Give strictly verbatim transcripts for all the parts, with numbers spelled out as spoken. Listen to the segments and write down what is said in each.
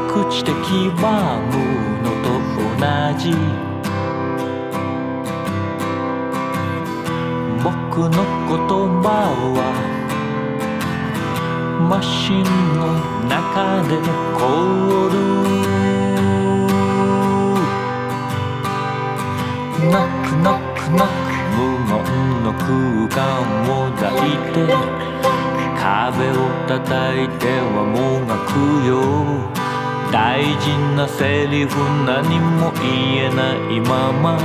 く知的バームのと同じ僕の言葉はマシンの中で凍るノックノックノック無言の空間を抱いて壁を叩いてはもがくよ大事なセリフ何も言えないまま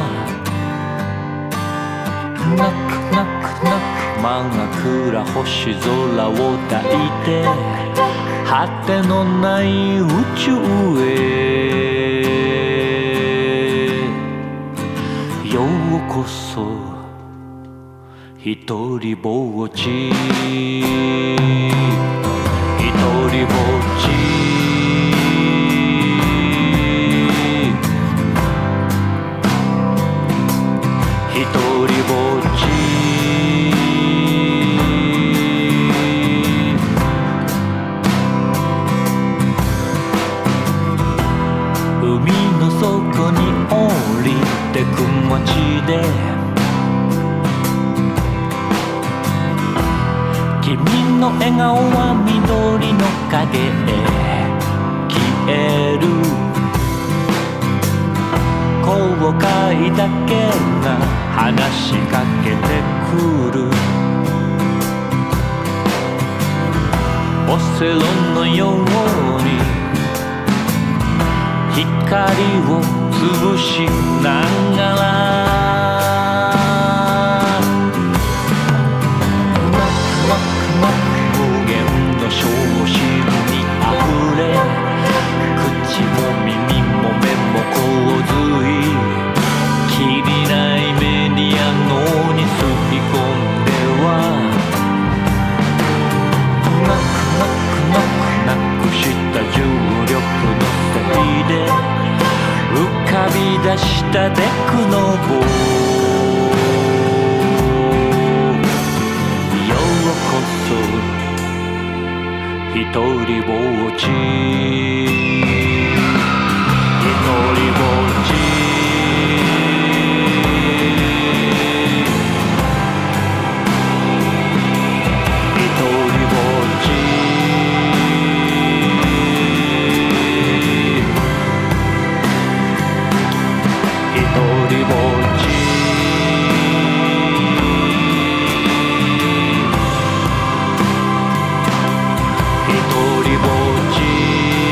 ノックノックノック真っ暗星空を抱いて果てのない宇宙へようこそひとりぼっちひとりぼっちひとりぼっち海の底に降りてく街で君の笑顔は緑の影へ消える後悔だけが話しかけてくるオセロのように光を潰しながら無限の小心にあふれ口も耳も目も洪水きりないメディア脳に吸い込んではノックノックノックなくした重力のせいで浮かび出したデクノボようこそひとりぼっちひとりぼっちひとりぼっちひとりぼっちひとりぼっち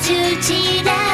じゅうじだ